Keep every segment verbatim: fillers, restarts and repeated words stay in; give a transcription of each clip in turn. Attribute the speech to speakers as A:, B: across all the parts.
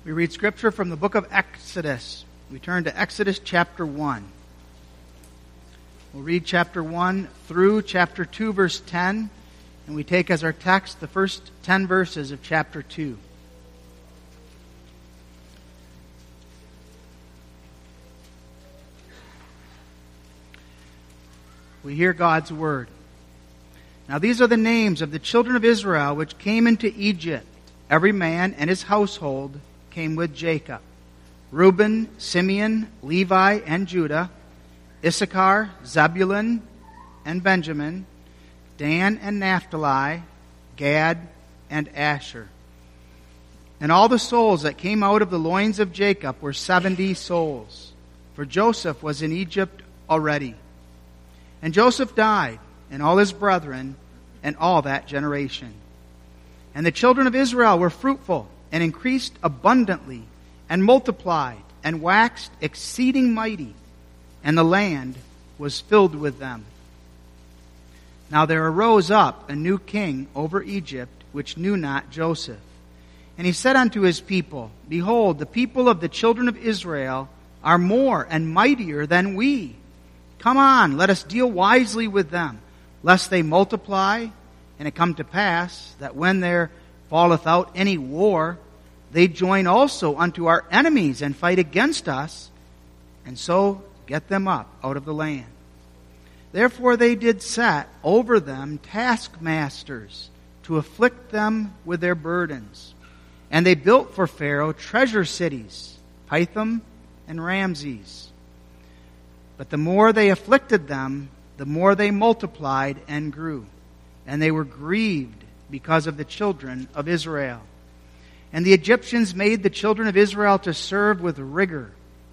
A: We read Scripture from the book of Exodus. We turn to Exodus chapter one. We'll read chapter one through chapter two, verse ten, and we take as our text the first ten verses of chapter two. We hear God's word. Now these are the names of the children of Israel which came into Egypt. Every man and his household came with Jacob. Reuben, Simeon, Levi, and Judah, Issachar, Zebulun, and Benjamin, Dan and Naphtali, Gad, and Asher. And all the souls that came out of the loins of Jacob were seventy souls, for Joseph was in Egypt already. And Joseph died, and all his brethren, and all that generation. And the children of Israel were fruitful, and increased abundantly, and multiplied, and waxed exceeding mighty, and the land was filled with them. Now there arose up a new king over Egypt, which knew not Joseph. And he said unto his people, Behold, the people of the children of Israel are more and mightier than we. Come on, let us deal wisely with them, lest they multiply, and it come to pass that when there falleth out any war, they join also unto our enemies and fight against us, and so get them up out of the land. Therefore they did set over them taskmasters to afflict them with their burdens. And they built for Pharaoh treasure cities, Pithom and Ramses. But the more they afflicted them, the more they multiplied and grew. And they were grieved because of the children of Israel. And the Egyptians made the children of Israel to serve with rigor.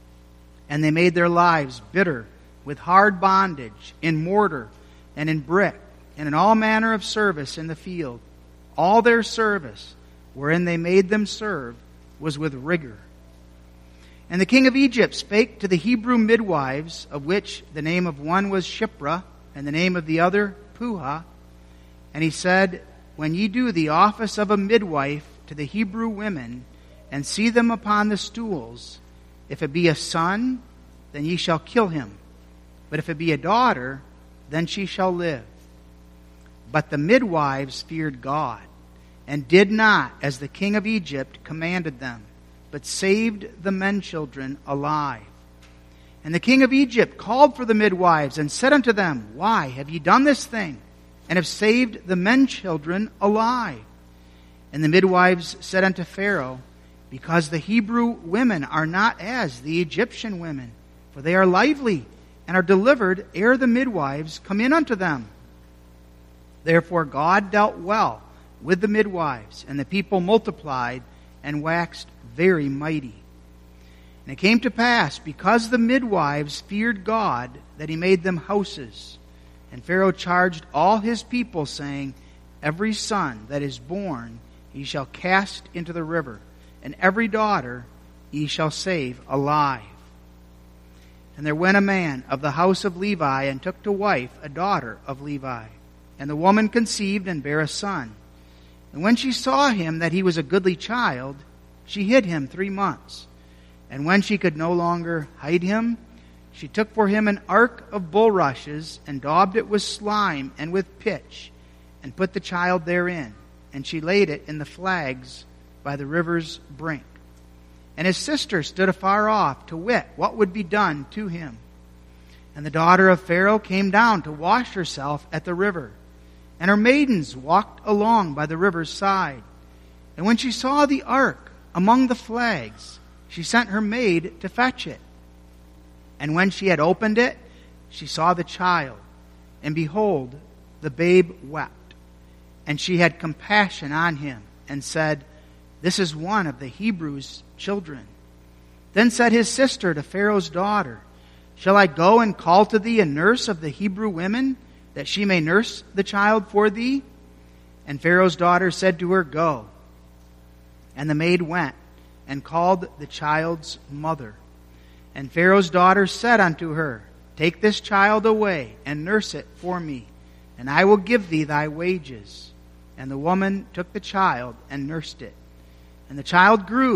A: And they made their lives bitter with hard bondage, in mortar and in brick, and in all manner of service in the field. All their service, wherein they made them serve, was with rigor. And the king of Egypt spake to the Hebrew midwives, of which the name of one was Shiphrah, and the name of the other Puah. And he said, When ye do the office of a midwife to the Hebrew women, and see them upon the stools, if it be a son, then ye shall kill him. But if it be a daughter, then she shall live. But the midwives feared God, and did not as the king of Egypt commanded them, but saved the men children alive. And the king of Egypt called for the midwives, and said unto them, Why have ye done this thing, and have saved the men children alive? And the midwives said unto Pharaoh, Because the Hebrew women are not as the Egyptian women, for they are lively, and are delivered ere the midwives come in unto them. Therefore God dealt well with the midwives, and the people multiplied and waxed very mighty. And it came to pass, because the midwives feared God, that he made them houses. And Pharaoh charged all his people, saying, Every son that is born ye shall cast into the river, and every daughter ye shall save alive. And there went a man of the house of Levi, and took to wife a daughter of Levi. And the woman conceived and bare a son. And when she saw him that he was a goodly child, she hid him three months. And when she could no longer hide him, she took for him an ark of bulrushes, and daubed it with slime and with pitch, and put the child therein. And she laid it in the flags by the river's brink. And his sister stood afar off to wit what would be done to him. And the daughter of Pharaoh came down to wash herself at the river. And her maidens walked along by the river's side. And when she saw the ark among the flags, she sent her maid to fetch it. And when she had opened it, she saw the child. And behold, the babe wept. And she had compassion on him, and said, This is one of the Hebrews' children. Then said his sister to Pharaoh's daughter, Shall I go and call to thee a nurse of the Hebrew women, that she may nurse the child for thee? And Pharaoh's daughter said to her, Go. And the maid went, and called the child's mother. And Pharaoh's daughter said unto her, Take this child away, and nurse it for me, and I will give thee thy wages. And the woman took the child, and nursed it. And the child grew,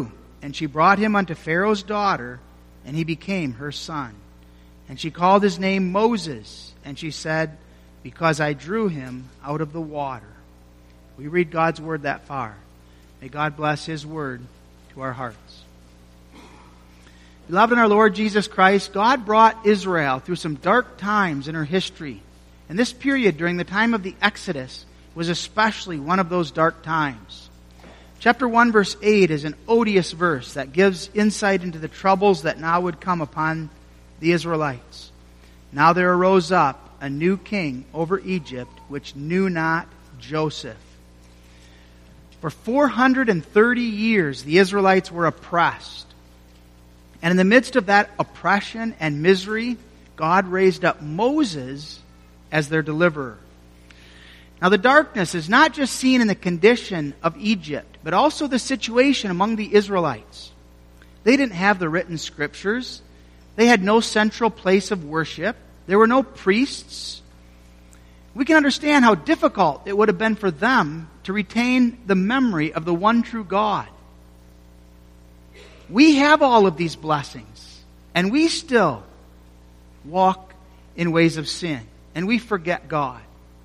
A: and she brought him unto Pharaoh's daughter, and he became her son. And she called his name Moses, and she said, because I drew him out of the water. We read God's word that far. May God bless his word to our hearts. Beloved in our Lord Jesus Christ, God brought Israel through some dark times in her history. And this period during the time of the Exodus was especially one of those dark times. Chapter one, verse eight is an odious verse that gives insight into the troubles that now would come upon the Israelites. Now there arose up a new king over Egypt, which knew not Joseph. For four hundred thirty years, the Israelites were oppressed. And in the midst of that oppression and misery, God raised up Moses as their deliverer. Now the darkness is not just seen in the condition of Egypt, but also the situation among the Israelites. They didn't have the written scriptures. They had no central place of worship. There were no priests. We can understand how difficult it would have been for them to retain the memory of the one true God. We have all of these blessings, and we still walk in ways of sin, and we forget God.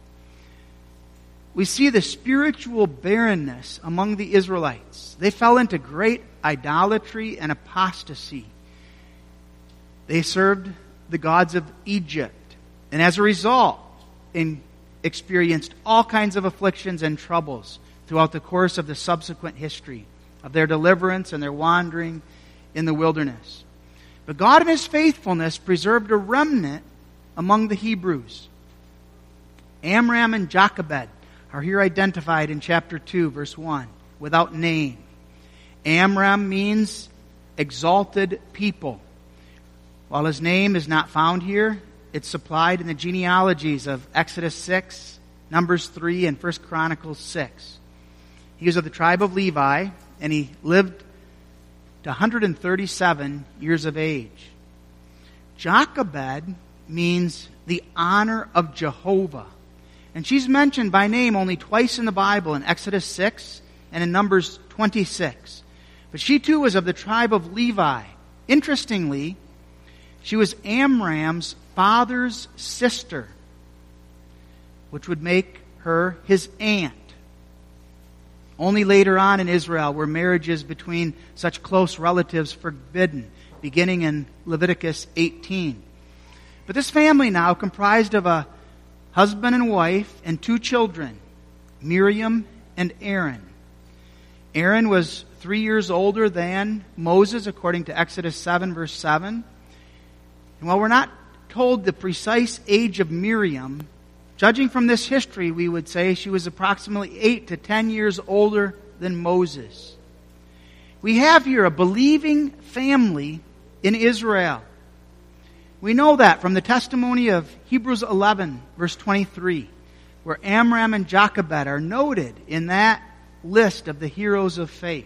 A: We see the spiritual barrenness among the Israelites. They fell into great idolatry and apostasy. They served the gods of Egypt, and as a result, in, experienced all kinds of afflictions and troubles throughout the course of the subsequent history of their deliverance and their wandering in the wilderness. But God in His faithfulness preserved a remnant among the Hebrews. Amram and Jochebed are here identified in chapter two, verse one, without name. Amram means exalted people. While his name is not found here, it's supplied in the genealogies of Exodus six, Numbers three, and First Chronicles six. He was of the tribe of Levi, and he lived to one hundred thirty-seven years of age. Jochebed means the honor of Jehovah. And she's mentioned by name only twice in the Bible, in Exodus six and in Numbers twenty-six. But she too was of the tribe of Levi. Interestingly, she was Amram's father's sister, which would make her his aunt. Only later on in Israel were marriages between such close relatives forbidden, beginning in Leviticus eighteen. But this family now comprised of a husband and wife and two children, Miriam and Aaron. Aaron was three years older than Moses, according to Exodus seven, verse seven. And while we're not told the precise age of Miriam, judging from this history, we would say she was approximately eight to ten years older than Moses. We have here a believing family in Israel. We know that from the testimony of Hebrews eleven, verse twenty-three, where Amram and Jochebed are noted in that list of the heroes of faith.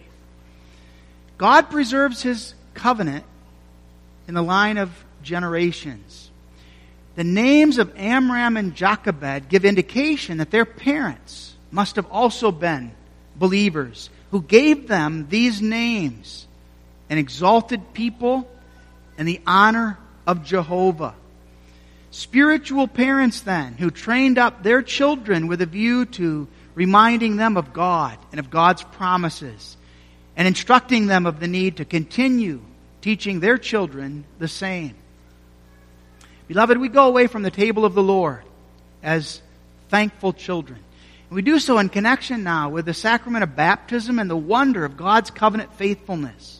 A: God preserves His covenant in the line of generations. The names of Amram and Jochebed give indication that their parents must have also been believers who gave them these names, an exalted people and the honor of Jehovah. Spiritual parents then who trained up their children with a view to reminding them of God and of God's promises and instructing them of the need to continue teaching their children the same. Beloved, we go away from the table of the Lord as thankful children. And we do so in connection now with the sacrament of baptism and the wonder of God's covenant faithfulness.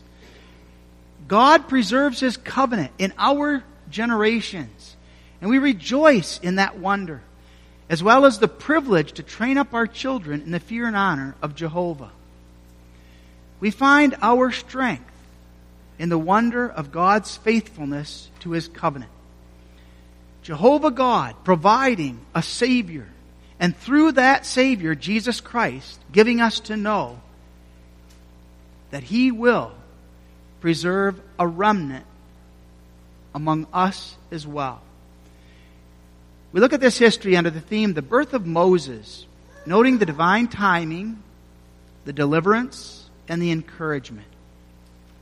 A: God preserves His covenant in our generations, and we rejoice in that wonder, as well as the privilege to train up our children in the fear and honor of Jehovah. We find our strength in the wonder of God's faithfulness to His covenant. Jehovah God providing a Savior, and through that Savior, Jesus Christ, giving us to know that He will preserve a remnant among us as well. We look at this history under the theme, the birth of Moses, noting the divine timing, the deliverance, and the encouragement.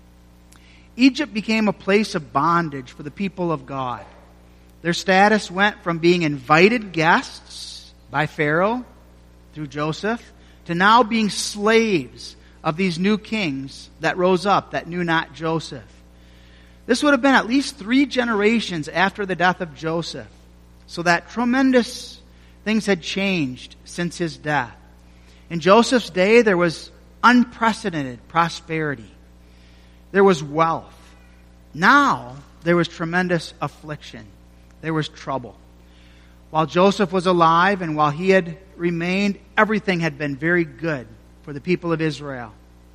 A: Egypt became a place of bondage for the people of God. Their status went from being invited guests by Pharaoh through Joseph to now being slaves of these new kings that rose up that knew not Joseph. This would have been at least three generations after the death of Joseph, so that tremendous things had changed since his death. In Joseph's day, there was unprecedented prosperity. There was wealth. Now, there was tremendous affliction. There was trouble. While Joseph was alive and while he had remained, everything had been very good for the people of Israel.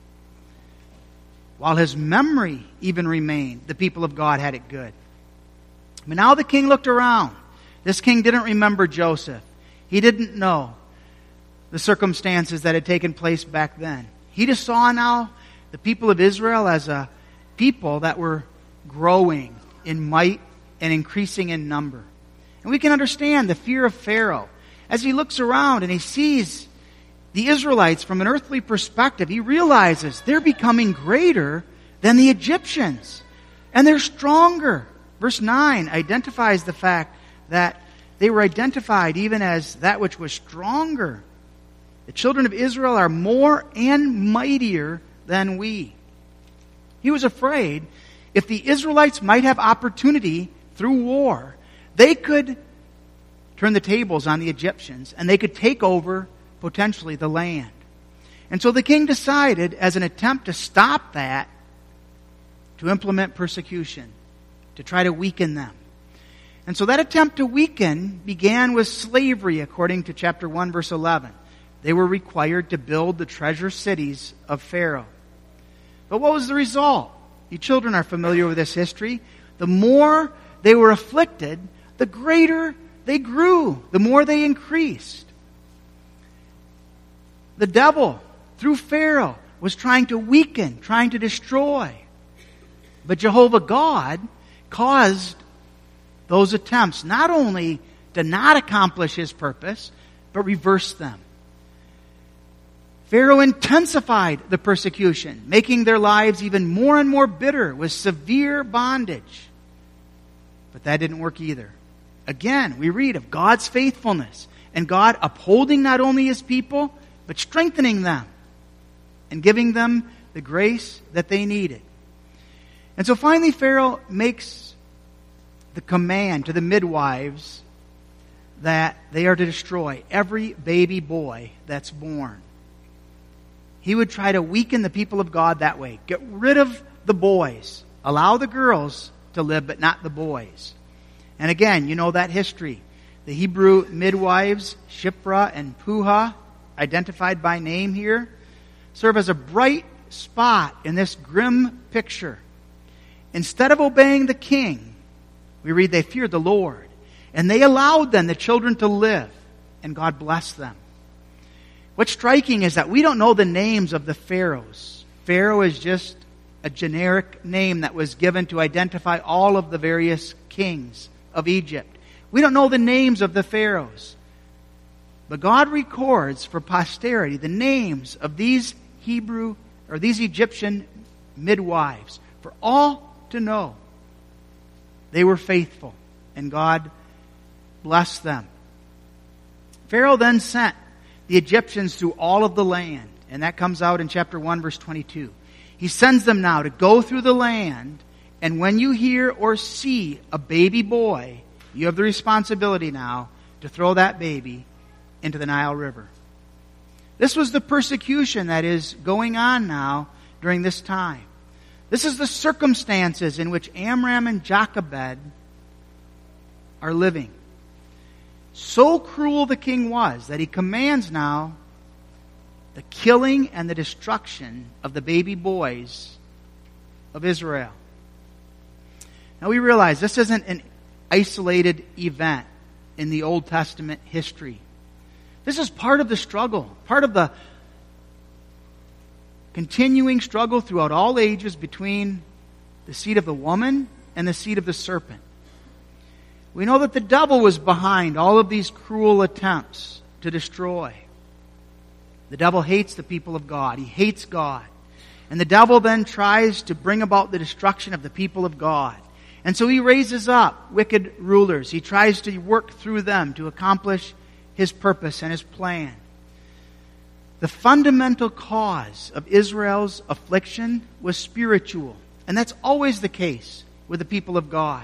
A: While his memory even remained, the people of God had it good. But now the king looked around. This king didn't remember Joseph. He didn't know the circumstances that had taken place back then. He just saw now the people of Israel as a people that were growing in might and increasing in number. And we can understand the fear of Pharaoh. As he looks around and he sees the Israelites from an earthly perspective, he realizes they're becoming greater than the Egyptians. And they're stronger. Verse nine identifies the fact that they were identified even as that which was stronger. The children of Israel are more and mightier than we. He was afraid if the Israelites might have opportunity through war, they could turn the tables on the Egyptians and they could take over potentially the land. And so the king decided, as an attempt to stop that, to implement persecution, to try to weaken them. And so that attempt to weaken began with slavery, according to chapter one, verse eleven. They were required to build the treasure cities of Pharaoh. But what was the result? You children are familiar with this history. The more they were afflicted, the greater they grew, the more they increased. The devil, through Pharaoh, was trying to weaken, trying to destroy. But Jehovah God caused those attempts not only to not accomplish his purpose, but reverse them. Pharaoh intensified the persecution, making their lives even more and more bitter with severe bondage. But that didn't work either. Again, we read of God's faithfulness and God upholding not only his people, but strengthening them and giving them the grace that they needed. And so finally Pharaoh makes the command to the midwives that they are to destroy every baby boy that's born. He would try to weaken the people of God that way. Get rid of the boys. Allow the girls to live, but not the boys. And again, you know that history. The Hebrew midwives, Shiphrah and Puah, identified by name here, serve as a bright spot in this grim picture. Instead of obeying the king, we read they feared the Lord. And they allowed then the children to live. And God blessed them. What's striking is that we don't know the names of the pharaohs. Pharaoh is just a generic name that was given to identify all of the various kings of Egypt. We don't know the names of the pharaohs. But God records for posterity the names of these Hebrew or these Egyptian midwives for all to know. They were faithful and God blessed them. Pharaoh then sent the Egyptians through all of the land. And that comes out in chapter one, verse twenty-two. He sends them now to go through the land. And when you hear or see a baby boy, you have the responsibility now to throw that baby into the Nile River. This was the persecution that is going on now during this time. This is the circumstances in which Amram and Jochebed are living. So cruel the king was that he commands now the killing and the destruction of the baby boys of Israel. Now we realize this isn't an isolated event in the Old Testament history. This is part of the struggle, part of the continuing struggle throughout all ages between the seed of the woman and the seed of the serpent. We know that the devil was behind all of these cruel attempts to destroy. The devil hates the people of God. He hates God. And the devil then tries to bring about the destruction of the people of God. And so he raises up wicked rulers. He tries to work through them to accomplish his purpose and his plan. The fundamental cause of Israel's affliction was spiritual. And that's always the case with the people of God.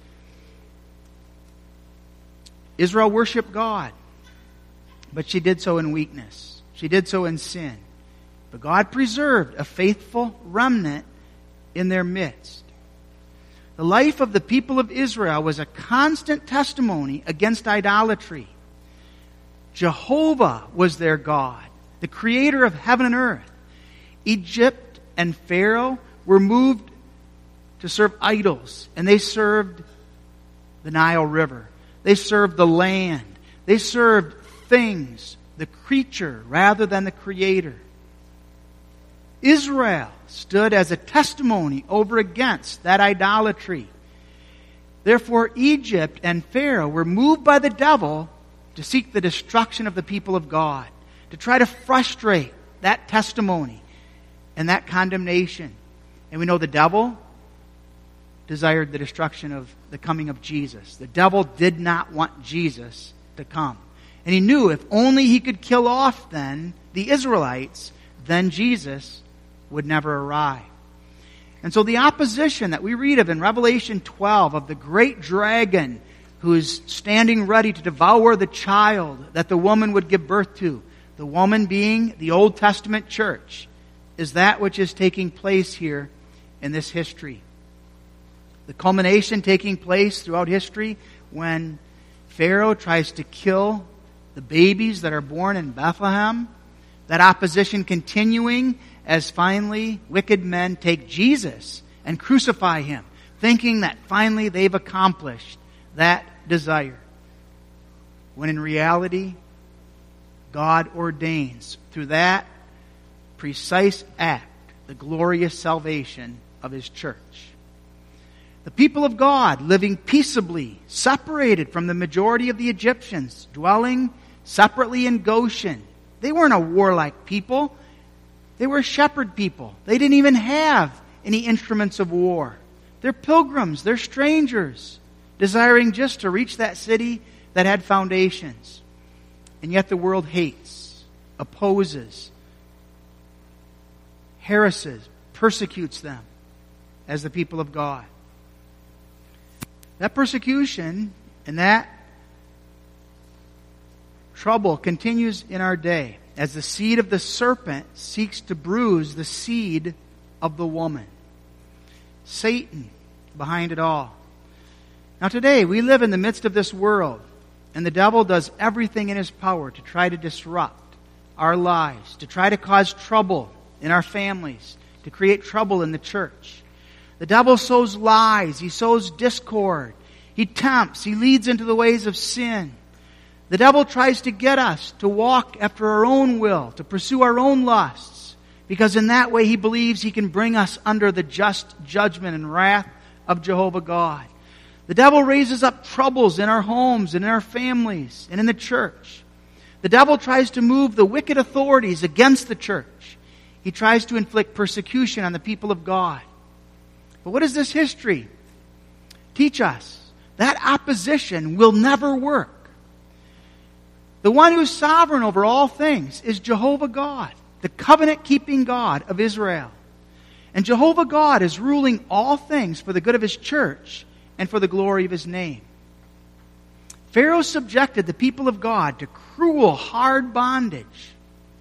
A: Israel worshiped God, but she did so in weakness. She did so in sin. But God preserved a faithful remnant in their midst. The life of the people of Israel was a constant testimony against idolatry. Jehovah was their God, the creator of heaven and earth. Egypt and Pharaoh were moved to serve idols, and they served the Nile River. They served the land. They served things, the creature, rather than the creator. Israel stood as a testimony over against that idolatry. Therefore, Egypt and Pharaoh were moved by the devil to seek the destruction of the people of God, to try to frustrate that testimony and that condemnation. And we know the devil desired the destruction of the coming of Jesus. The devil did not want Jesus to come. And he knew if only he could kill off then the Israelites, then Jesus would never arrive. And so the opposition that we read of in Revelation twelve of the great dragon who is standing ready to devour the child that the woman would give birth to, the woman being the Old Testament church, is that which is taking place here in this history. The culmination taking place throughout history when Pharaoh tries to kill the babies that are born in Bethlehem. That opposition continuing as finally wicked men take Jesus and crucify him, thinking that finally they've accomplished that desire. When in reality, God ordains through that precise act the glorious salvation of His church. The people of God living peaceably, separated from the majority of the Egyptians, dwelling separately in Goshen. They weren't a warlike people. They were a shepherd people. They didn't even have any instruments of war. They're pilgrims. They're strangers, desiring just to reach that city that had foundations. And yet the world hates, opposes, harasses, persecutes them as the people of God. That persecution and that trouble continues in our day as the seed of the serpent seeks to bruise the seed of the woman. Satan behind it all. Now today we live in the midst of this world, and the devil does everything in his power to try to disrupt our lives, to try to cause trouble in our families, to create trouble in the church. The devil sows lies. He sows discord. He tempts. He leads into the ways of sin. The devil tries to get us to walk after our own will, to pursue our own lusts, because in that way he believes he can bring us under the just judgment and wrath of Jehovah God. The devil raises up troubles in our homes and in our families and in the church. The devil tries to move the wicked authorities against the church. He tries to inflict persecution on the people of God. But what does this history teach us? That opposition will never work. The one who is sovereign over all things is Jehovah God, the covenant-keeping God of Israel. And Jehovah God is ruling all things for the good of His church and for the glory of His name. Pharaoh subjected the people of God to cruel, hard bondage.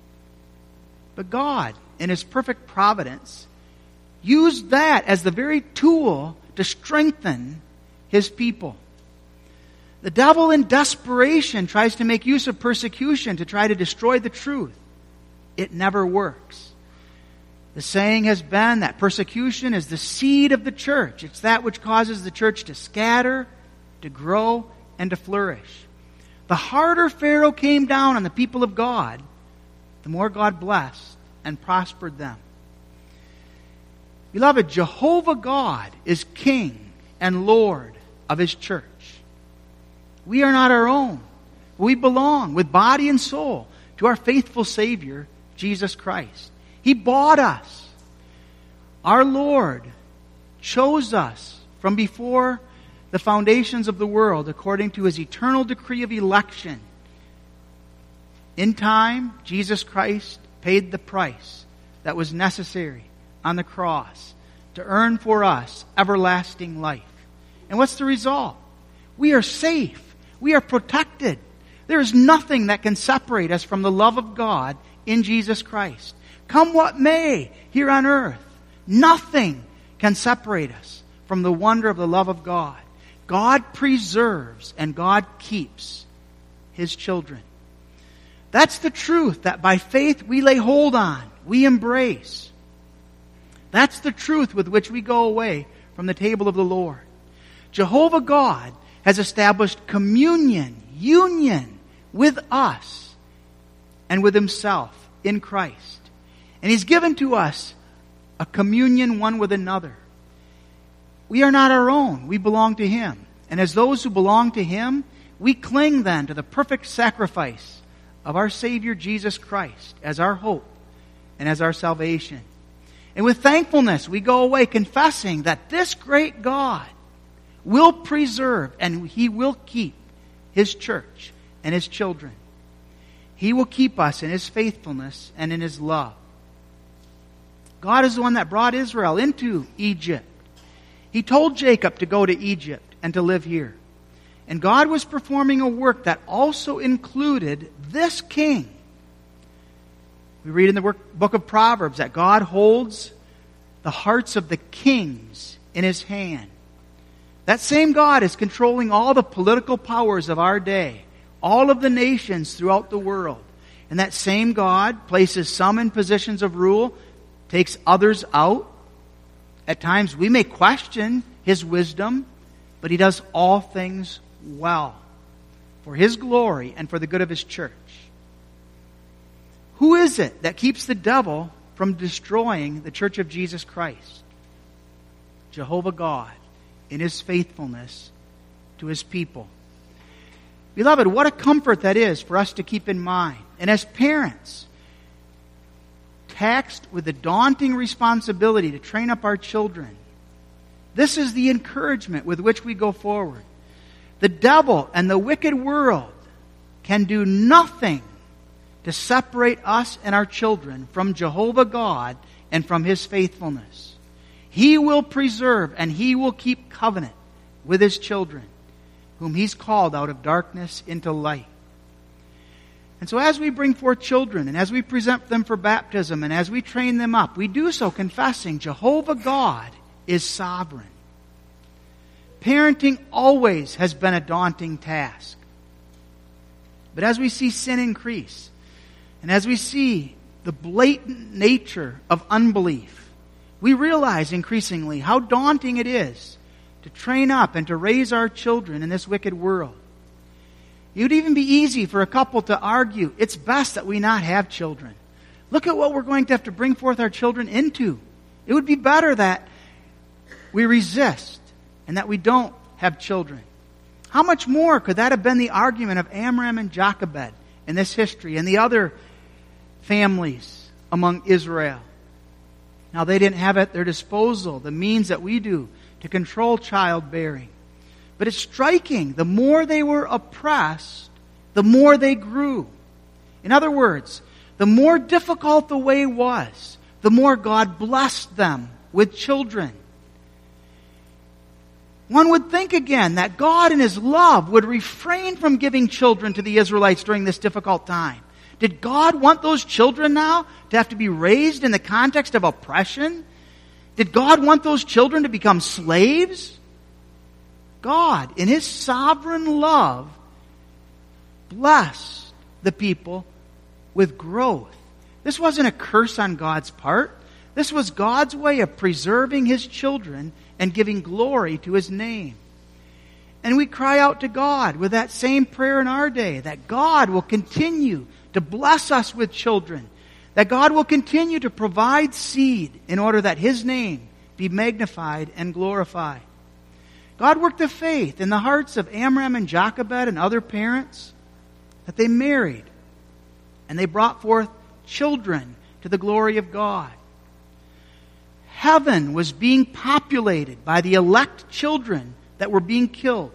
A: But God, in His perfect providence, used that as the very tool to strengthen His people. The devil in desperation tries to make use of persecution to try to destroy the truth. It never works. The saying has been that persecution is the seed of the church. It's that which causes the church to scatter, to grow, and to flourish. The harder Pharaoh came down on the people of God, the more God blessed and prospered them. Beloved, Jehovah God is King and Lord of His church. We are not our own. We belong with body and soul to our faithful Savior, Jesus Christ. He bought us. Our Lord chose us from before the foundations of the world according to His eternal decree of election. In time, Jesus Christ paid the price that was necessary on the cross to earn for us everlasting life. And what's the result? We are safe. We are protected. There is nothing that can separate us from the love of God in Jesus Christ. Come what may here on earth, nothing can separate us from the wonder of the love of God. God preserves and God keeps His children. That's the truth that by faith we lay hold on, we embrace. That's the truth with which we go away from the table of the Lord. Jehovah God has established communion, union with us and with Himself in Christ. And He's given to us a communion one with another. We are not our own. We belong to Him. And as those who belong to Him, we cling then to the perfect sacrifice of our Savior Jesus Christ as our hope and as our salvation. And with thankfulness, we go away confessing that this great God will preserve and He will keep His church and His children. He will keep us in His faithfulness and in His love. God is the one that brought Israel into Egypt. He told Jacob to go to Egypt and to live here. And God was performing a work that also included this king. We read in the book of Proverbs that God holds the hearts of the kings in His hand. That same God is controlling all the political powers of our day, all of the nations throughout the world. And that same God places some in positions of rule, takes others out. At times we may question His wisdom, but He does all things well for His glory and for the good of His church. Who is it that keeps the devil from destroying the church of Jesus Christ? Jehovah God in His faithfulness to His people. Beloved, what a comfort that is for us to keep in mind. And as parents, taxed with the daunting responsibility to train up our children, this is the encouragement with which we go forward. The devil and the wicked world can do nothing to separate us and our children from Jehovah God and from His faithfulness. He will preserve and He will keep covenant with His children, whom He's called out of darkness into light. And so as we bring forth children, and as we present them for baptism, and as we train them up, we do so confessing Jehovah God is sovereign. Parenting always has been a daunting task. But as we see sin increase, and as we see the blatant nature of unbelief, we realize increasingly how daunting it is to train up and to raise our children in this wicked world. It would even be easy for a couple to argue, it's best that we not have children. Look at what we're going to have to bring forth our children into. It would be better that we resist and that we don't have children. How much more could that have been the argument of Amram and Jochebed in this history and the other families among Israel? Now, they didn't have at their disposal the means that we do to control childbearing. But it's striking. The more they were oppressed, the more they grew. In other words, the more difficult the way was, the more God blessed them with children. One would think again that God in His love would refrain from giving children to the Israelites during this difficult time. Did God want those children now to have to be raised in the context of oppression? Did God want those children to become slaves? God, in His sovereign love, blessed the people with growth. This wasn't a curse on God's part. This was God's way of preserving His children and giving glory to His name. And we cry out to God with that same prayer in our day, that God will continue to bless us with children, that God will continue to provide seed in order that His name be magnified and glorified. God worked a faith in the hearts of Amram and Jochebed and other parents that they married and they brought forth children to the glory of God. heaven was being populated by the elect children that were being killed.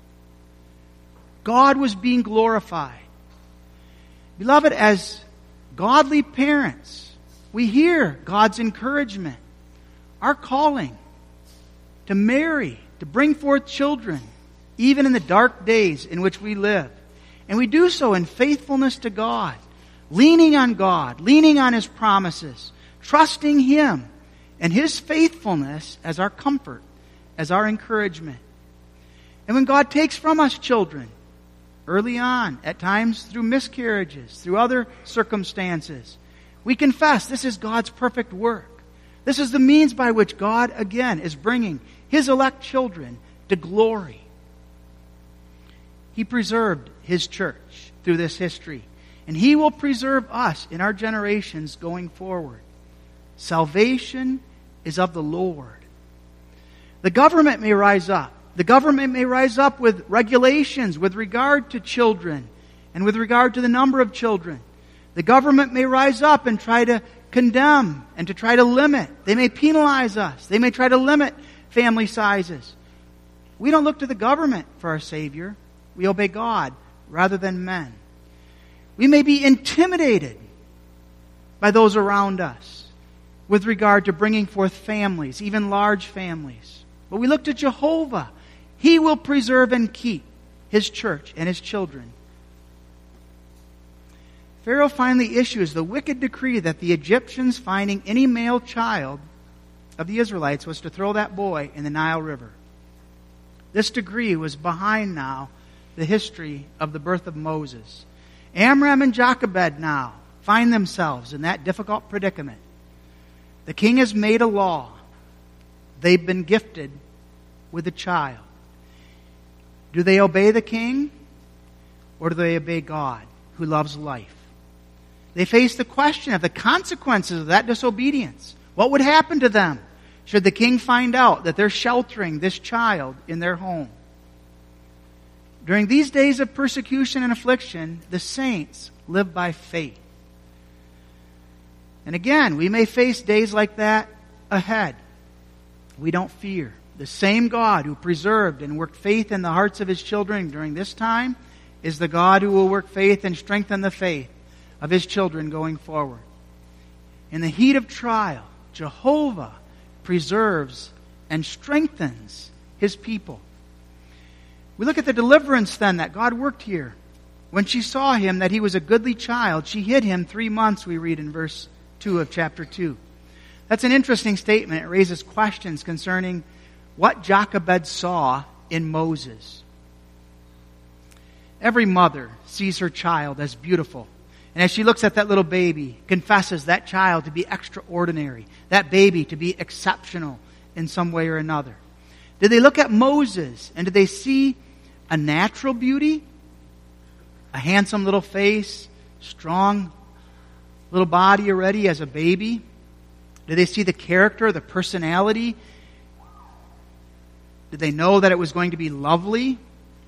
A: God was being glorified. Beloved, as godly parents, we hear God's encouragement, our calling to marry, to bring forth children, even in the dark days in which we live. And we do so in faithfulness to God, leaning on God, leaning on His promises, trusting Him and His faithfulness as our comfort, as our encouragement. And when God takes from us children, early on, at times through miscarriages, through other circumstances, we confess this is God's perfect work. This is the means by which God, again, is bringing His elect children to glory. He preserved His church through this history, and He will preserve us in our generations going forward. Salvation is of the Lord. The government may rise up. The government may rise up with regulations with regard to children and with regard to the number of children. The government may rise up and try to condemn and to try to limit. They may penalize us. They may try to limit family sizes. We don't look to the government for our Savior. We obey God rather than men. We may be intimidated by those around us with regard to bringing forth families, even large families. But we look to Jehovah. He will preserve and keep His church and His children. Pharaoh finally issues the wicked decree that the Egyptians finding any male child of the Israelites was to throw that boy in the Nile River. This decree was behind now the history of the birth of Moses. Amram and Jochebed now find themselves in that difficult predicament. The king has made a law. They've been gifted with a child. Do they obey the king, or do they obey God, who loves life? They face the question of the consequences of that disobedience. What would happen to them should the king find out that they're sheltering this child in their home? During these days of persecution and affliction, the saints live by faith. And again, we may face days like that ahead. We don't fear. The same God who preserved and worked faith in the hearts of His children during this time is the God who will work faith and strengthen the faith of His children going forward. In the heat of trial, Jehovah preserves and strengthens His people. We look at the deliverance then that God worked here. When she saw him that he was a goodly child, she hid him three months, we read in verse two of chapter two. That's an interesting statement. It raises questions concerning what Jochebed saw in Moses. Every mother sees her child as beautiful. And as she looks at that little baby, confesses that child to be extraordinary, that baby to be exceptional in some way or another. Did they look at Moses and did they see a natural beauty? A handsome little face, strong little body already as a baby? Did they see the character, the personality? Did they know that it was going to be lovely?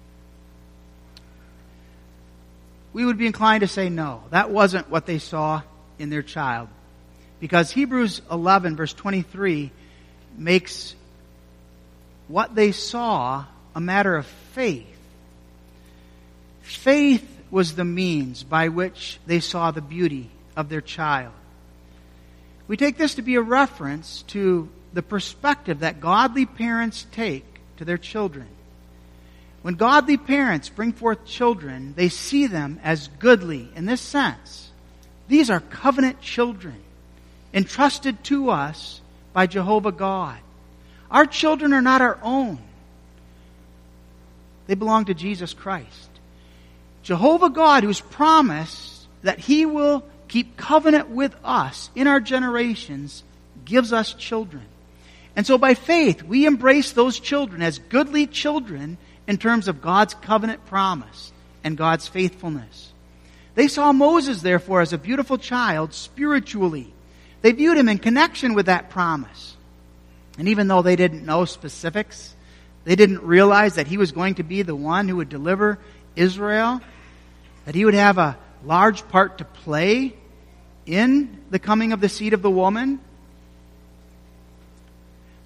A: We would be inclined to say no. That wasn't what they saw in their child. Because Hebrews eleven verse twenty-three makes what they saw a matter of faith. Faith was the means by which they saw the beauty of their child. We take this to be a reference to the perspective that godly parents take to their children. When godly parents bring forth children, they see them as goodly in this sense. These are covenant children entrusted to us by Jehovah God. Our children are not our own. They belong to Jesus Christ. Jehovah God, who's promised that He will keep covenant with us in our generations, gives us children. And so by faith, we embrace those children as goodly children in terms of God's covenant promise and God's faithfulness. They saw Moses, therefore, as a beautiful child spiritually. They viewed him in connection with that promise. And even though they didn't know specifics, they didn't realize that he was going to be the one who would deliver Israel, that he would have a large part to play in the coming of the seed of the woman.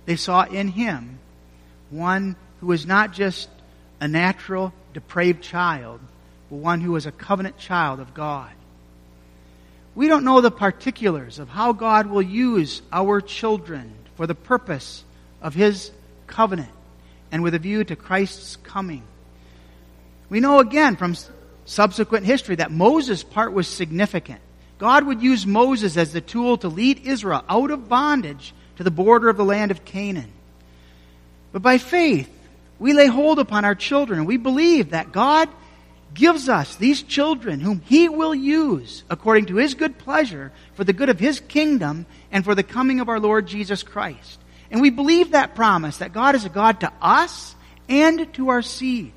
A: They saw in him one who was not just a natural, depraved child, but one who was a covenant child of God. We don't know the particulars of how God will use our children for the purpose of his covenant and with a view to Christ's coming. We know again from subsequent history that Moses' part was significant. God would use Moses as the tool to lead Israel out of bondage to the border of the land of Canaan. But by faith, we lay hold upon our children, and we believe that God gives us these children whom he will use according to his good pleasure for the good of his kingdom and for the coming of our Lord Jesus Christ. And we believe that promise, that God is a God to us and to our seed.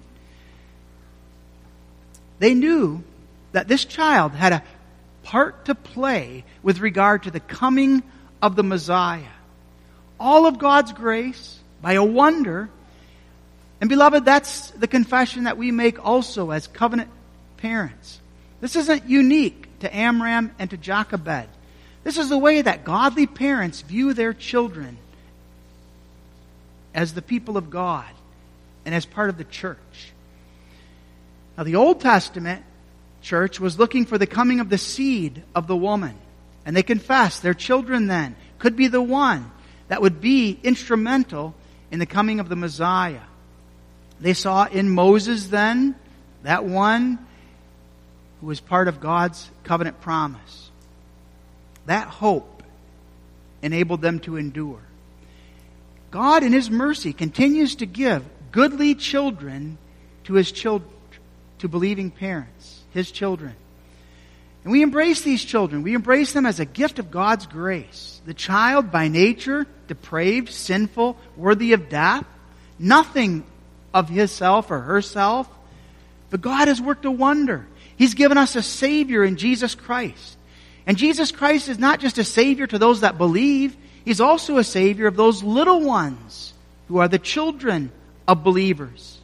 A: They knew that this child had a part to play with regard to the coming of the Messiah. All of God's grace, by a wonder. And beloved, that's the confession that we make also as covenant parents. This isn't unique to Amram and to Jochebed. This is the way that godly parents view their children as the people of God and as part of the church. Now, the Old Testament church was looking for the coming of the seed of the woman. And they confessed their children then could be the one that would be instrumental in the coming of the Messiah. They saw in Moses then that one who was part of God's covenant promise. That hope enabled them to endure. God in his mercy continues to give goodly children to his children, to believing parents, his children. And we embrace these children. We embrace them as a gift of God's grace. The child by nature, depraved, sinful, worthy of death, nothing of himself or herself. But God has worked a wonder. He's given us a Savior in Jesus Christ. And Jesus Christ is not just a Savior to those that believe. He's also a Savior of those little ones who are the children of believers.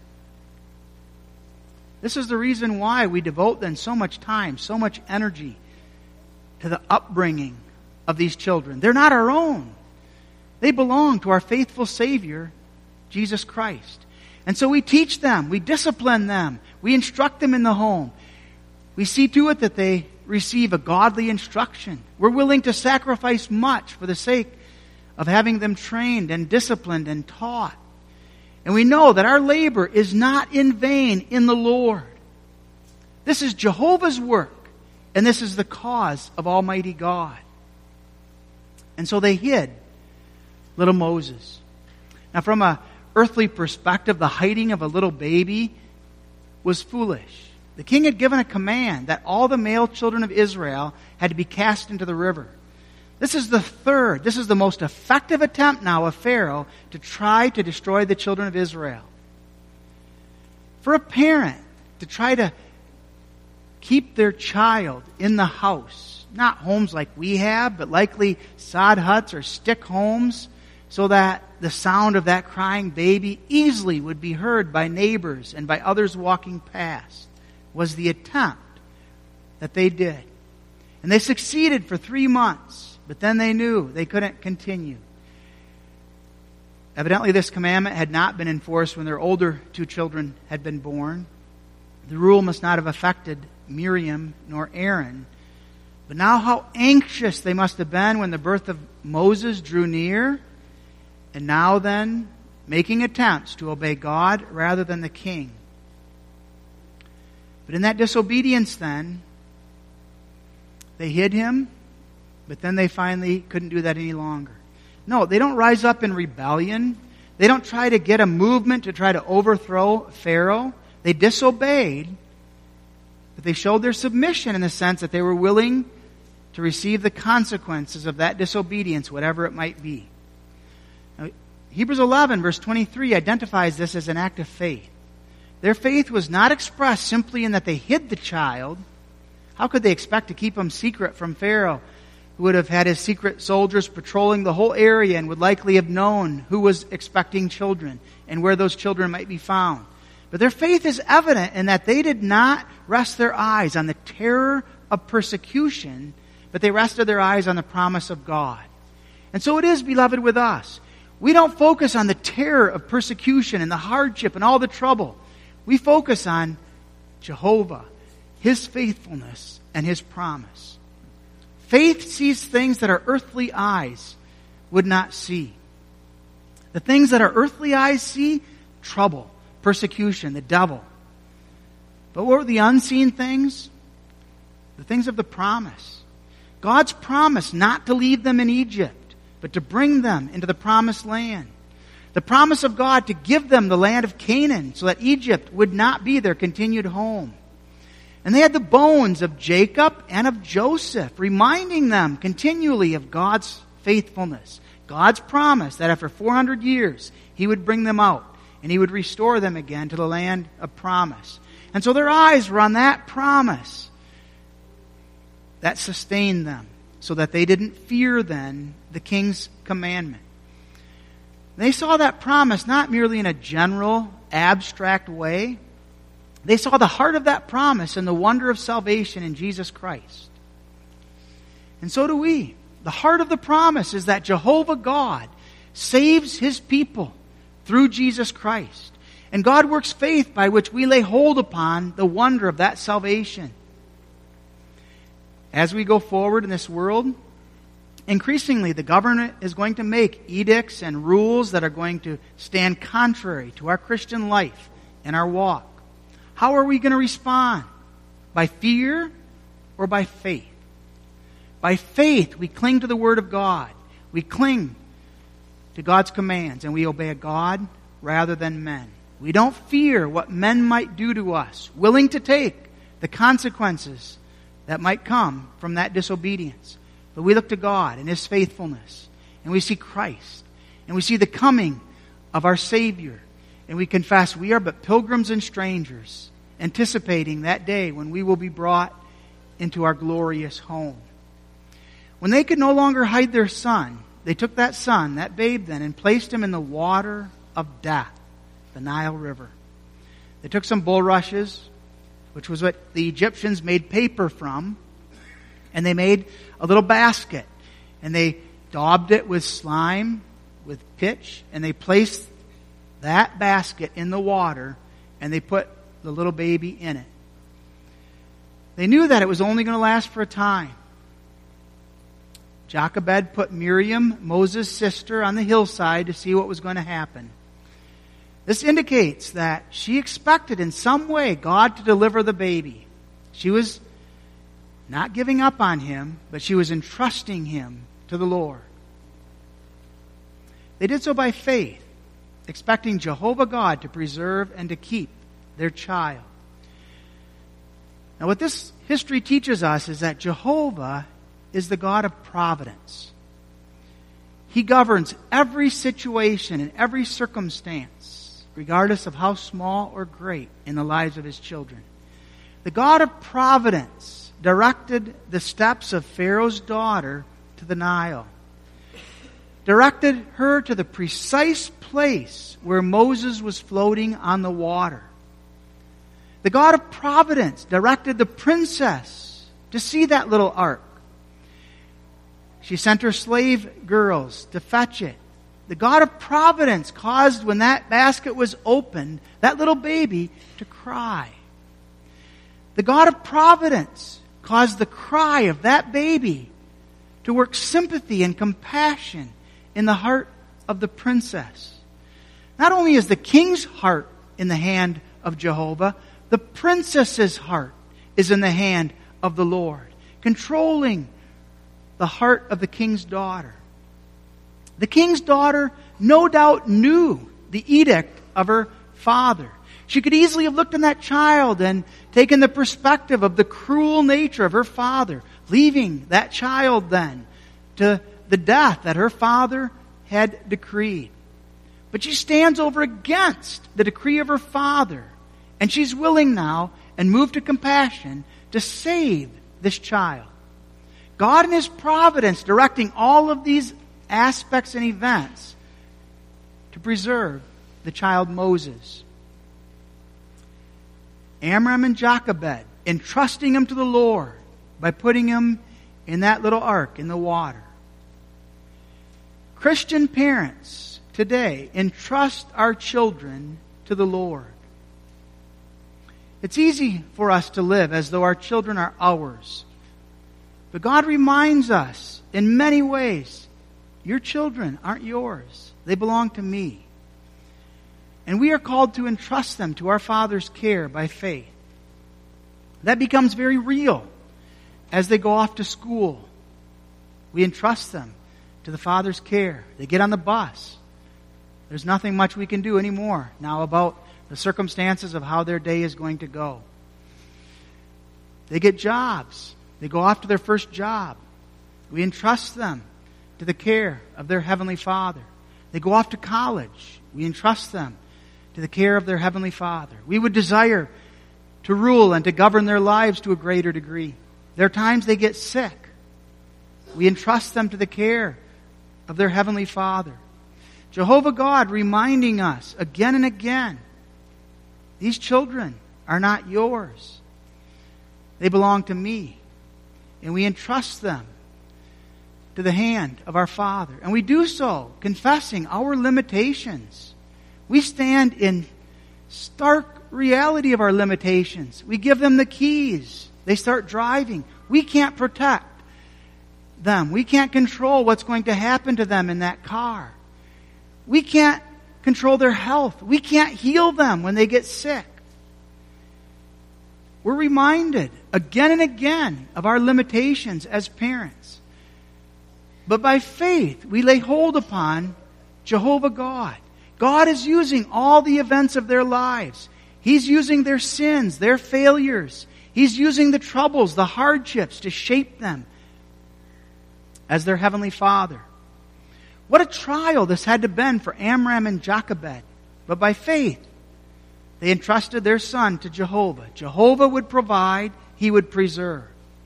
A: This is the reason why we devote then so much time, so much energy to the upbringing of these children. They're not our own. They belong to our faithful Savior, Jesus Christ. And so we teach them, we discipline them, we instruct them in the home. We see to it that they receive a godly instruction. We're willing to sacrifice much for the sake of having them trained and disciplined and taught. And we know that our labor is not in vain in the Lord. This is Jehovah's work, and this is the cause of Almighty God. And so they hid little Moses. Now, from an earthly perspective, the hiding of a little baby was foolish. The king had given a command that all the male children of Israel had to be cast into the river. This is the third, this is the most effective attempt now of Pharaoh to try to destroy the children of Israel. For a parent to try to keep their child in the house, not homes like we have, but likely sod huts or stick homes, so that the sound of that crying baby easily would be heard by neighbors and by others walking past, was the attempt that they did. And they succeeded for three months. But then they knew they couldn't continue. Evidently, this commandment had not been enforced when their older two children had been born. The rule must not have affected Miriam nor Aaron. But now how anxious they must have been when the birth of Moses drew near. And now then, making attempts to obey God rather than the king. But in that disobedience then, they hid him. But then they finally couldn't do that any longer. No, they don't rise up in rebellion. They don't try to get a movement to try to overthrow Pharaoh. They disobeyed, but they showed their submission in the sense that they were willing to receive the consequences of that disobedience, whatever it might be. Now, Hebrews eleven, verse twenty-three, identifies this as an act of faith. Their faith was not expressed simply in that they hid the child. How could they expect to keep him secret from Pharaoh, who would have had his secret soldiers patrolling the whole area and would likely have known who was expecting children and where those children might be found? But their faith is evident in that they did not rest their eyes on the terror of persecution, but they rested their eyes on the promise of God. And so it is, beloved, with us. We don't focus on the terror of persecution and the hardship and all the trouble. We focus on Jehovah, His faithfulness, and His promise. Faith sees things that our earthly eyes would not see. The things that our earthly eyes see, trouble, persecution, the devil. But what were the unseen things? The things of the promise. God's promise not to leave them in Egypt, but to bring them into the promised land. The promise of God to give them the land of Canaan so that Egypt would not be their continued home. And they had the bones of Jacob and of Joseph, reminding them continually of God's faithfulness. God's promise that after four hundred years, He would bring them out and He would restore them again to the land of promise. And so their eyes were on that promise that sustained them so that they didn't fear then the king's commandment. They saw that promise not merely in a general, abstract way. They saw the heart of that promise and the wonder of salvation in Jesus Christ. And so do we. The heart of the promise is that Jehovah God saves His people through Jesus Christ. And God works faith by which we lay hold upon the wonder of that salvation. As we go forward in this world, increasingly the government is going to make edicts and rules that are going to stand contrary to our Christian life and our walk. How are we going to respond? By fear or by faith? By faith, we cling to the Word of God. We cling to God's commands, and we obey God rather than men. We don't fear what men might do to us, willing to take the consequences that might come from that disobedience. But we look to God and His faithfulness, and we see Christ, and we see the coming of our Savior, and we confess we are but pilgrims and strangers, anticipating that day when we will be brought into our glorious home. When they could no longer hide their son, they took that son, that babe then, and placed him in the water of death, the Nile River. They took some bulrushes, which was what the Egyptians made paper from, and they made a little basket, and they daubed it with slime, with pitch, and they placed that basket in the water, and they put the little baby in it. They knew that it was only going to last for a time. Jochebed put Miriam, Moses' sister, on the hillside to see what was going to happen. This indicates that she expected in some way God to deliver the baby. She was not giving up on him, but she was entrusting him to the Lord. They did so by faith, expecting Jehovah God to preserve and to keep their child. Now, what this history teaches us is that Jehovah is the God of providence. He governs every situation and every circumstance, regardless of how small or great, in the lives of His children. The God of providence directed the steps of Pharaoh's daughter to the Nile, directed her to the precise place where Moses was floating on the water. The God of providence directed the princess to see that little ark. She sent her slave girls to fetch it. The God of providence caused, when that basket was opened, that little baby to cry. The God of providence caused the cry of that baby to work sympathy and compassion in the heart of the princess. Not only is the king's heart in the hand of Jehovah, the princess's heart is in the hand of the Lord, controlling the heart of the king's daughter. The king's daughter no doubt knew the edict of her father. She could easily have looked on that child and taken the perspective of the cruel nature of her father, leaving that child then to the death that her father had decreed. But she stands over against the decree of her father, and she's willing now and moved to compassion to save this child. God in His providence directing all of these aspects and events to preserve the child Moses. Amram and Jochebed entrusting him to the Lord by putting him in that little ark in the water. Christian parents today entrust our children to the Lord. It's easy for us to live as though our children are ours. But God reminds us in many ways, your children aren't yours. They belong to me. And we are called to entrust them to our Father's care by faith. That becomes very real as they go off to school. We entrust them to the Father's care. They get on the bus. There's nothing much we can do anymore now about the circumstances of how their day is going to go. They get jobs. They go off to their first job. We entrust them to the care of their Heavenly Father. They go off to college. We entrust them to the care of their Heavenly Father. We would desire to rule and to govern their lives to a greater degree. There are times they get sick. We entrust them to the care of their Heavenly Father. Jehovah God reminding us again and again, these children are not yours. They belong to me. And we entrust them to the hand of our Father. And we do so confessing our limitations. We stand in stark reality of our limitations. We give them the keys. They start driving. We can't protect them. We can't control what's going to happen to them in that car. We can't control their health. We can't heal them when they get sick. We're reminded again and again of our limitations as parents. But by faith, we lay hold upon Jehovah God. God is using all the events of their lives. He's using their sins, their failures. He's using the troubles, the hardships to shape them as their Heavenly Father. What a trial this had to have been for Amram and Jochebed. But by faith, they entrusted their son to Jehovah. Jehovah would provide, He would preserve.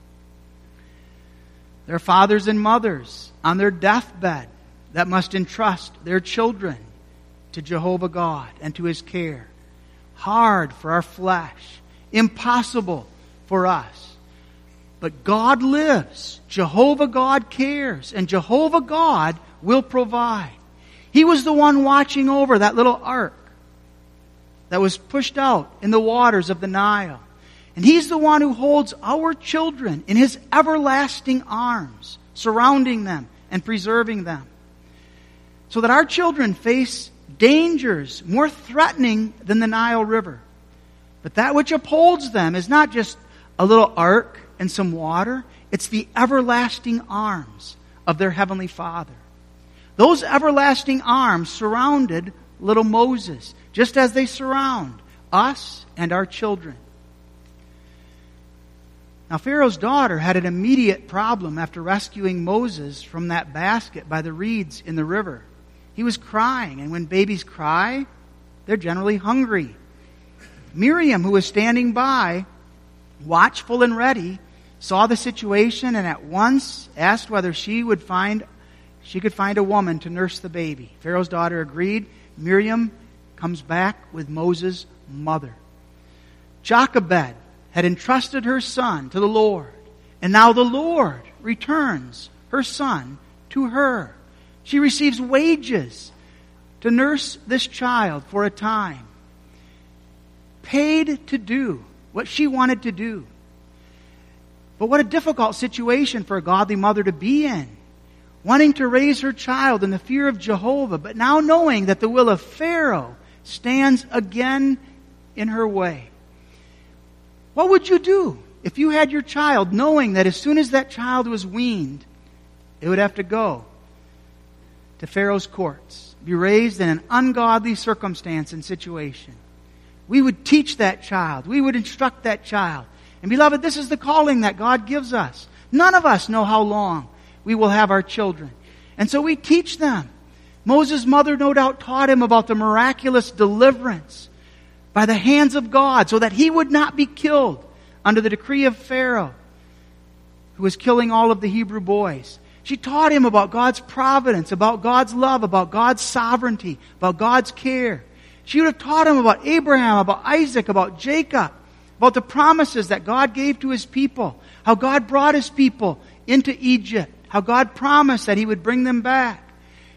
A: Their fathers and mothers on their deathbed that must entrust their children to Jehovah God and to His care. Hard for our flesh. Impossible for us. But God lives. Jehovah God cares. And Jehovah God will provide. He was the one watching over that little ark that was pushed out in the waters of the Nile. And He's the one who holds our children in His everlasting arms, surrounding them and preserving them. So that our children face dangers more threatening than the Nile River. But that which upholds them is not just a little ark and some water. It's the everlasting arms of their Heavenly Father. Those everlasting arms surrounded little Moses, just as they surround us and our children. Now, Pharaoh's daughter had an immediate problem after rescuing Moses from that basket by the reeds in the river. He was crying, and when babies cry, they're generally hungry. Miriam, who was standing by, watchful and ready, saw the situation and at once asked whether she would find she could find a woman to nurse the baby. Pharaoh's daughter agreed. Miriam comes back with Moses' mother. Jochebed had entrusted her son to the Lord, and now the Lord returns her son to her. She receives wages to nurse this child for a time. Paid to do what she wanted to do. But what a difficult situation for a godly mother to be in. Wanting to raise her child in the fear of Jehovah, but now knowing that the will of Pharaoh stands again in her way. What would you do if you had your child knowing that as soon as that child was weaned, it would have to go to Pharaoh's courts, be raised in an ungodly circumstance and situation? We would teach that child. We would instruct that child. And beloved, this is the calling that God gives us. None of us know how long we will have our children. And so we teach them. Moses' mother no doubt taught him about the miraculous deliverance by the hands of God so that he would not be killed under the decree of Pharaoh, who was killing all of the Hebrew boys. She taught him about God's providence, about God's love, about God's sovereignty, about God's care. She would have taught him about Abraham, about Isaac, about Jacob, about the promises that God gave to His people, how God brought His people into Egypt, how God promised that He would bring them back.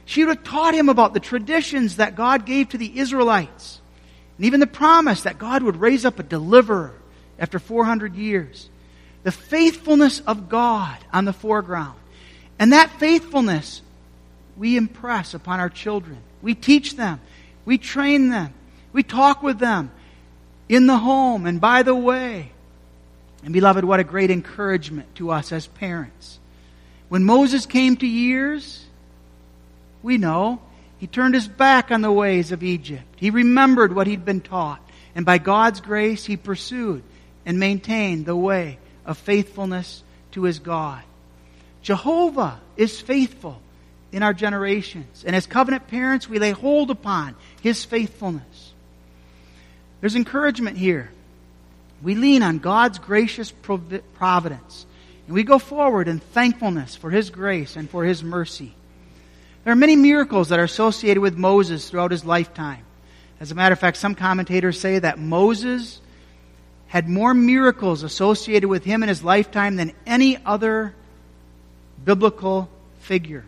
A: She would have taught him about the traditions that God gave to the Israelites. And even the promise that God would raise up a deliverer after four hundred years. The faithfulness of God on the foreground. And that faithfulness we impress upon our children. We teach them. We train them. We talk with them in the home and by the way. And beloved, what a great encouragement to us as parents. When Moses came to years, we know he turned his back on the ways of Egypt. He remembered what he'd been taught. And by God's grace, he pursued and maintained the way of faithfulness to his God. Jehovah is faithful in our generations. And as covenant parents, we lay hold upon his faithfulness. There's encouragement here. We lean on God's gracious providence. And we go forward in thankfulness for his grace and for his mercy. There are many miracles that are associated with Moses throughout his lifetime. As a matter of fact, some commentators say that Moses had more miracles associated with him in his lifetime than any other biblical figure.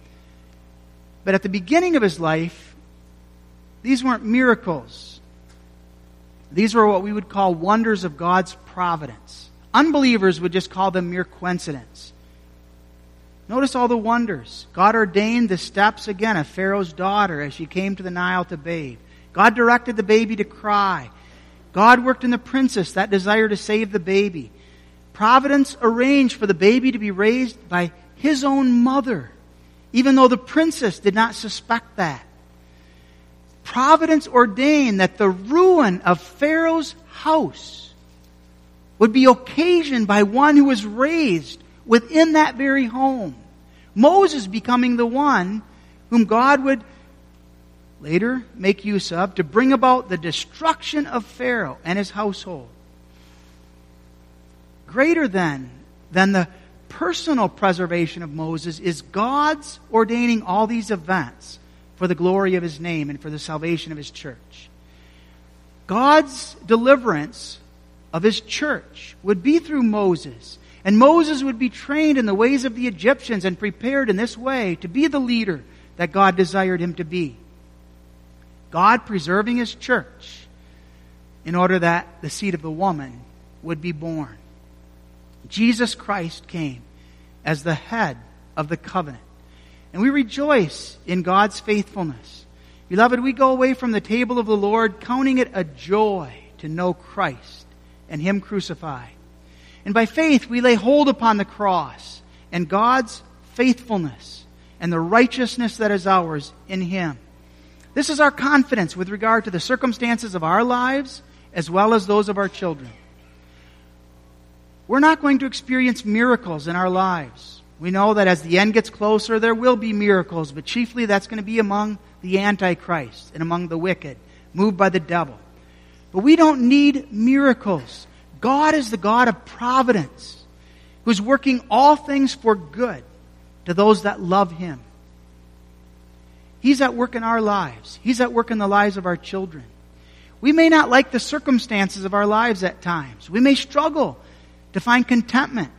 A: But at the beginning of his life, these weren't miracles. These were what we would call wonders of God's providence. Unbelievers would just call them mere coincidence. Notice all the wonders. God ordained the steps again of Pharaoh's daughter as she came to the Nile to bathe. God directed the baby to cry. God worked in the princess that desire to save the baby. Providence arranged for the baby to be raised by his own mother, even though the princess did not suspect that. Providence ordained that the ruin of Pharaoh's house would be occasioned by one who was raised within that very home. Moses becoming the one whom God would later make use of to bring about the destruction of Pharaoh and his household. Greater than, than the personal preservation of Moses is God's ordaining all these events for the glory of his name and for the salvation of his church. God's deliverance of his church would be through Moses. And Moses would be trained in the ways of the Egyptians and prepared in this way to be the leader that God desired him to be. God preserving his church in order that the seed of the woman would be born. Jesus Christ came as the head of the covenant. And we rejoice in God's faithfulness. Beloved, we go away from the table of the Lord counting it a joy to know Christ and him crucified. And by faith we lay hold upon the cross and God's faithfulness and the righteousness that is ours in him. This is our confidence with regard to the circumstances of our lives as well as those of our children. We're not going to experience miracles in our lives. We know that as the end gets closer, there will be miracles, but chiefly that's going to be among the Antichrist and among the wicked, moved by the devil. But we don't need miracles. God is the God of providence, who's working all things for good to those that love him. He's at work in our lives. He's at work in the lives of our children. We may not like the circumstances of our lives at times. We may struggle to find contentment.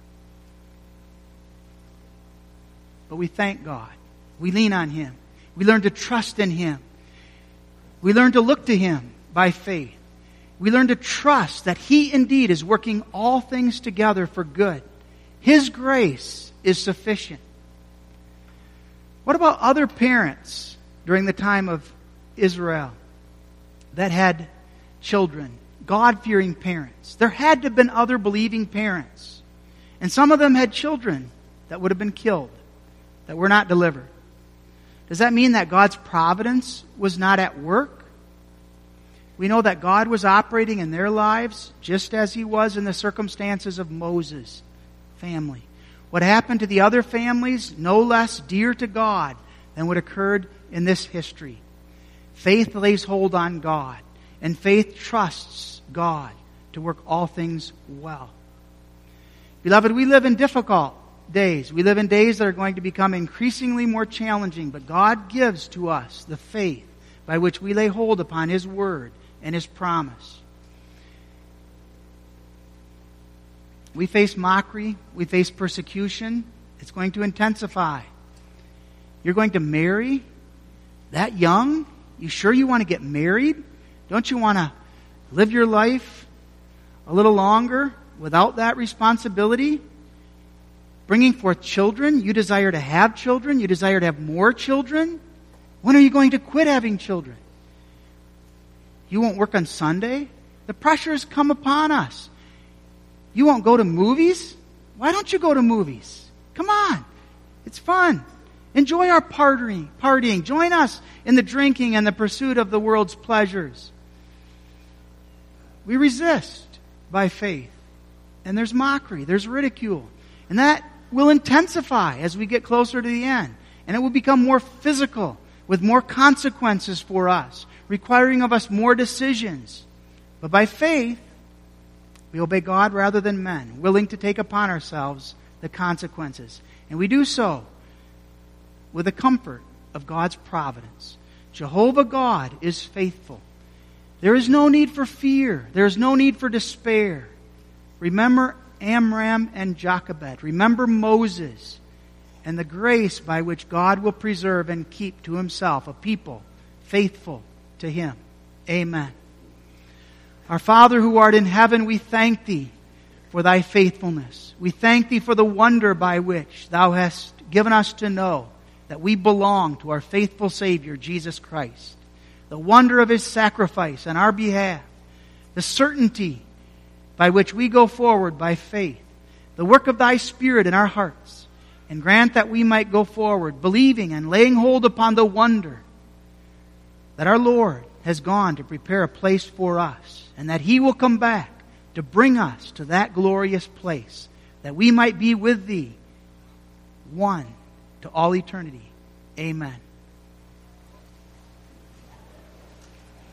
A: But we thank God. We lean on him. We learn to trust in him. We learn to look to him by faith. We learn to trust that he indeed is working all things together for good. His grace is sufficient. What about other parents during the time of Israel that had children, God-fearing parents? There had to have been other believing parents. And some of them had children that would have been killed, that were not delivered. Does that mean that God's providence was not at work? We know that God was operating in their lives just as he was in the circumstances of Moses' family. What happened to the other families, no less dear to God than what occurred in this history. Faith lays hold on God, and faith trusts God to work all things well. Beloved, we live in difficult days. We live in days that are going to become increasingly more challenging, but God gives to us the faith by which we lay hold upon his word and his promise. We face mockery. We face persecution. It's going to intensify. You're going to marry that young? You sure you want to get married? Don't you want to live your life a little longer without that responsibility? Bringing forth children? You desire to have children? You desire to have more children? When are you going to quit having children? You won't work on Sunday? The pressure has come upon us. You won't go to movies? Why don't you go to movies? Come on. It's fun. Enjoy our partying. partying. Join us in the drinking and the pursuit of the world's pleasures. We resist by faith. And there's mockery. There's ridicule. And that will intensify as we get closer to the end. And it will become more physical with more consequences for us, requiring of us more decisions. But by faith, we obey God rather than men, willing to take upon ourselves the consequences. And we do so with the comfort of God's providence. Jehovah God is faithful. There is no need for fear. There is no need for despair. Remember Amram and Jochebed. Remember Moses and the grace by which God will preserve and keep to Himself a people faithful to Him. Amen. Our Father who art in heaven, we thank Thee for Thy faithfulness. We thank Thee for the wonder by which Thou hast given us to know that we belong to our faithful Savior, Jesus Christ. The wonder of His sacrifice on our behalf. The certainty by which we go forward by faith. The work of Thy Spirit in our hearts. And grant that we might go forward believing and laying hold upon the wonder that our Lord has gone to prepare a place for us. And that He will come back to bring us to that glorious place. That we might be with Thee, one to all eternity. Amen.